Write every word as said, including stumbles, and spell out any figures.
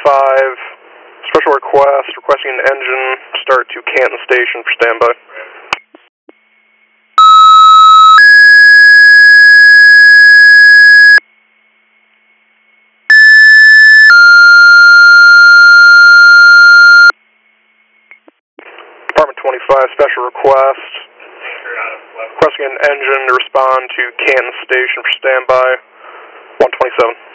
twenty-five, special request, requesting an engine start to Canton Station for standby. Department twenty-five, special request, requesting an engine to respond to Canton Station for standby, one twenty-seven.